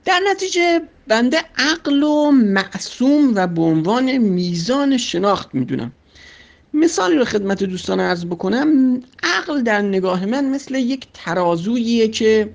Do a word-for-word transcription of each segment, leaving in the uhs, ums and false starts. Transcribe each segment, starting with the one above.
در نتیجه بنده عقل و معصوم و به عنوان میزان شناخت میدونم. مثالی رو خدمت دوستان عرض بکنم. عقل در نگاه من مثل یک ترازوییه که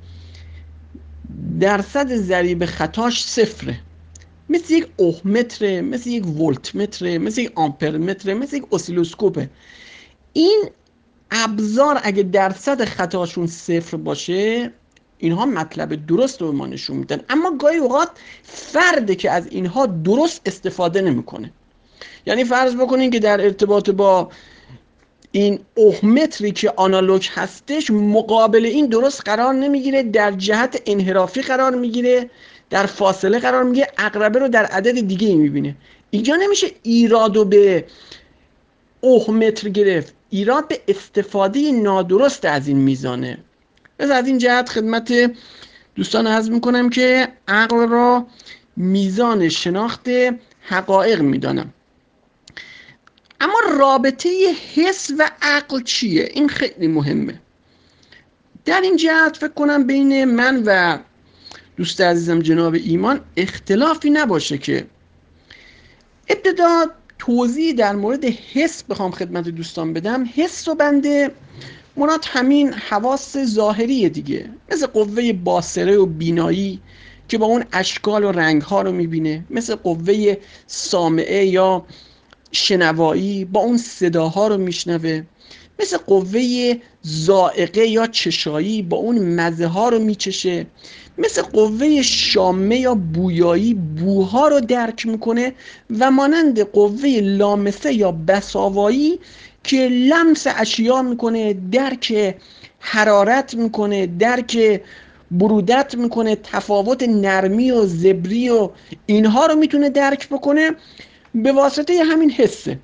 درصد ضریب خطاش صفره، مثل یک اوهمتره، مثل یک ولتمتره، مثل یک آمپرمتره، مثل یک اسیلوسکوپه. این ابزار اگه درصد خطاشون صفر باشه، اینها مطلب درست رو به ما نشون میدن، اما گاهی اوقات فرده که از اینها درست استفاده نمیکنه. یعنی فرض بکنین که در ارتباط با این اوهمتری که آنالوگ هستش، مقابل این درست قرار نمیگیره، در جهت انحرافی قرار میگیره، در فاصله قرار میگیره، عقربه رو در عدد دیگه میبینه. اینجا نمیشه ایرادو به اوهمتر گرفت، ایراد به استفاده نادرست از این میزانه. پس از این جهت خدمت دوستان عرض میکنم که عقل را میزان شناخت حقایق میدانم. اما رابطه حس و عقل چیه؟ این خیلی مهمه. در این جهت فکر کنم بین من و دوست عزیزم جناب ایمان اختلافی نباشه که ابتدا توضیح در مورد حس بخوام خدمت دوستان بدم. حس و بنده مراد همین حواس ظاهری دیگه، مثل قوه باصره و بینایی که با اون اشکال و رنگ ها رو میبینه، مثل قوه سامعه یا شنوایی با اون صداها رو میشنوه، مثل قوه ذائقه یا چشایی با اون مزه ها رو میچشه، مثل قوه شامه یا بویایی بوها رو درک میکنه، و مانند قوه لامسه یا بساوایی که لمس اشیا میکنه، درک حرارت میکنه، درک برودت میکنه، تفاوت نرمی و زبری و اینها رو میتونه درک بکنه به واسطه همین حسه.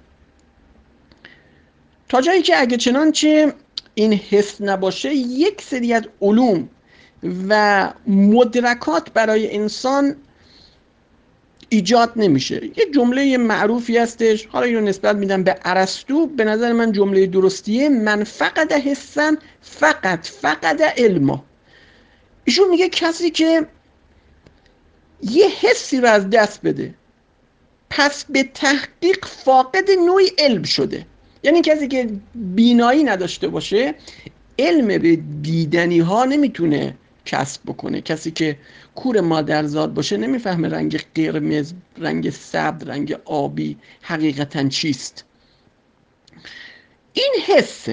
تا جایی که اگه چنانچه این حس نباشه، یک سری از علوم و مدرکات برای انسان ایجاد نمیشه. یه جمله معروفی هستش، حالا اینو نسبت میدم به ارسطو، به نظر من جمله درستیه: من فقد حسن فقط فقد علما. ایشون میگه کسی که یه حسی رو از دست بده، پس به تحقیق فاقد نوعی علم شده. یعنی کسی که بینایی نداشته باشه، علم به دیدنی ها نمیتونه کسب بکنه. کسی که کور مادرزاد باشه نمیفهمه رنگ قرمز، رنگ سبز، رنگ آبی حقیقتا چیست. این حسه.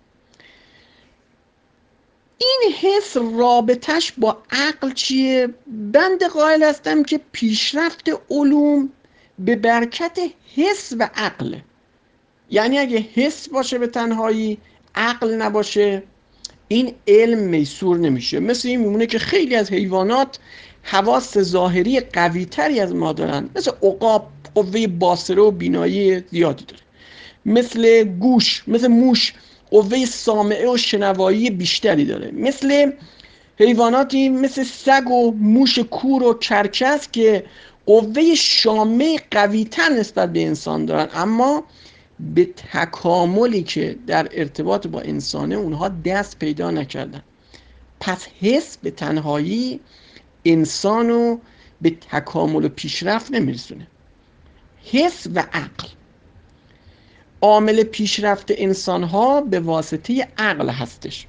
این حس رابطش با عقل چیه؟ بنده قائل هستم که پیشرفت علوم به برکت حس و عقله. یعنی اگه حس باشه به تنهایی، عقل نباشه، این علم میسور نمیشه. مثل این میمونه که خیلی از حیوانات حواس ظاهری قوی تری از ما دارن. مثل عقاب قوه باصره و بینایی زیادی داره، مثل گوش، مثل موش قوه سامعه و شنوایی بیشتری داره، مثل حیواناتی مثل سگ و موش کور و کرکس که قوه شامه قوی تر نسبت به انسان دارن، اما به تکاملی که در ارتباط با انسانه اونها دست پیدا نکردن. پس حس به تنهایی انسانو به تکامل و پیشرفت نمیرسونه. حس و عقل، عامل پیشرفت انسانها به واسطه عقل هستش.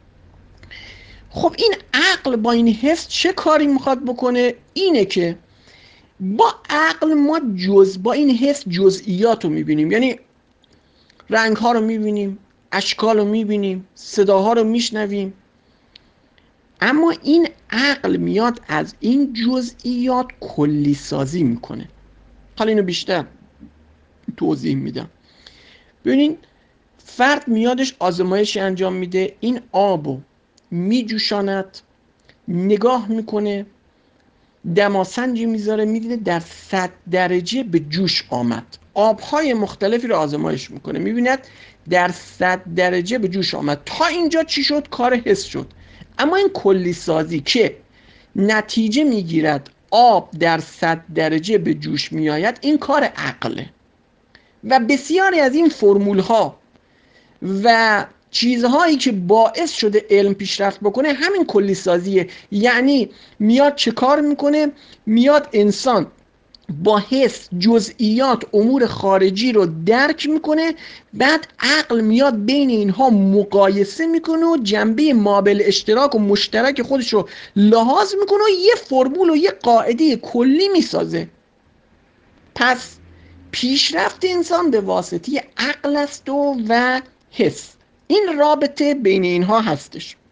خب این عقل با این حس چه کاری میخواد بکنه؟ اینه که با عقل ما جز با این حس جزئیات رو میبینیم، یعنی رنگ ها رو میبینیم، اشکال رو میبینیم، صداها رو میشنویم، اما این عقل میاد از این جزئیات کلی سازی میکنه. حالا اینو بیشتر توضیح میدم. ببینین، فرد میادش آزمایشی انجام میده، این آبو میجوشاند، نگاه میکنه، دماسنجی میذاره، میبینه در صد درجه به جوش آمد. آبهای مختلفی رو آزمایش میکنه، میبیند در صد درجه به جوش آمد. تا اینجا چی شد؟ کار حس شد. اما این کلی سازی که نتیجه میگیرد آب در صد درجه به جوش میآید، این کار عقله. و بسیاری از این فرمول ها و چیزهایی که باعث شده علم پیشرفت بکنه همین کلی سازیه. یعنی میاد چه کار میکنه؟ میاد انسان با حس جزئیات امور خارجی رو درک میکنه، بعد عقل میاد بین اینها مقایسه میکنه و جنبه مابل اشتراک و مشترک خودش رو لحاظ میکنه و یه فرمول و یه قاعده کلی میسازه. پس پیشرفت انسان به واسطه عقل است و, و حس. این رابطه بین اینها هستش.